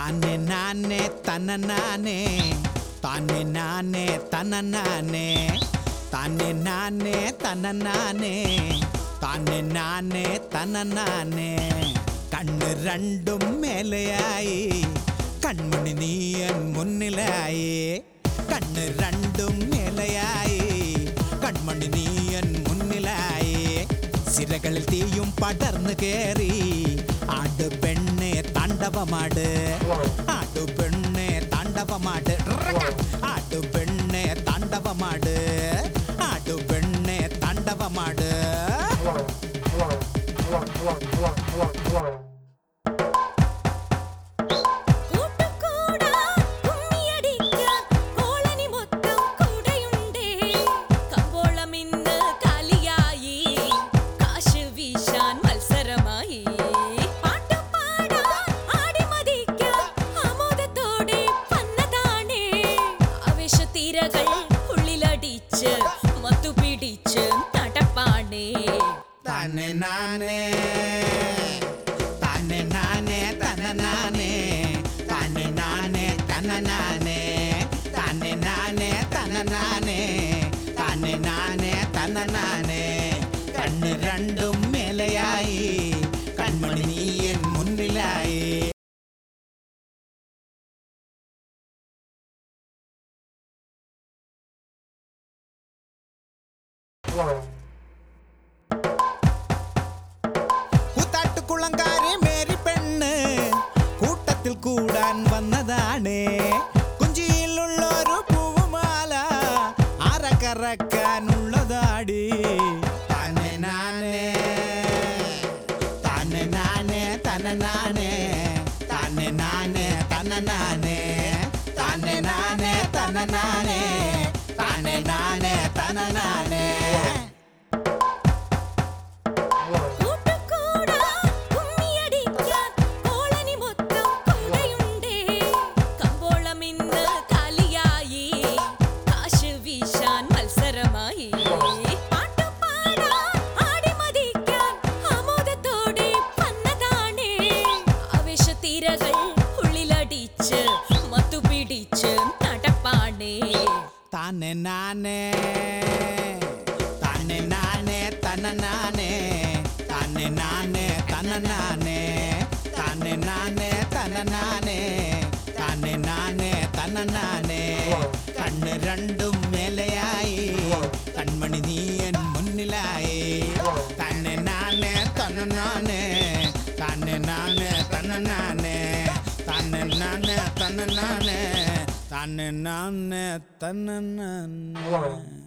താനെ നാനെ തനനാനെ താനെ നാനെ തനനാനെ താനെ നാനെ തനനാനെ താനെ നാനെ തനനാനെ കണ്ണ് രണ്ടും മേലെയായി കൺമണി നീയൻ മുന്നിലായി കണ്ണ് രണ്ടും മേലെയായി കൺമണി നീയൻ മുന്നിലായി സിരകളിൽ തീയും പടർന്നു കേറി ആട് പെണ്ണെ താണ്ഡവമാട് ആടു പെണ്ണെ താണ്ഡവമാട് ആടു പെണ്ണെ താണ്ഡവമാട് ആടു പെണ്ണെ താണ്ഡവമാട് താനെ നാനെ താനെ നാനെ തനനാനെ താനെ നാനെ തനനാനെ താനെ നാനെ തനനാനെ താനെ നാനെ തനനാനെ കണ്ണ് രണ്ടും മേലെയായി കൺമണി നീയൻ മുന്നിലായി കുളങ്കാരി മേരി പെണ്ണ് കൂട്ടത്തിൽ കൂടാൻ വന്നതാണ് കുഞ്ചിയിലുള്ളൊരു പൂവുമാല അരക്കറക്കാനുള്ളതാടി താനെ നാനെ താനെ നാനെ തനനാനെ താനെ നാനെ തനനാനെ താനെ നാനെ തനനാനെ താനെ നാനെ തനനാനെ താനെ നാനെ താനെ നാനെ തനനാനെ താനെ നാനെ തനനാനെ താനെ നാനെ തനനാനെ താനെ നാനെ തനനാനെ കണ്ണ് രണ്ടും മേലെയായി കൺമണി നീയൻ മുന്നിലായി താനെ നാനെ തനനാനെ താനെ നാനെ തനനാനെ താനെ നാനെ തനനാനെ താനെ നാനെ തനനാനെ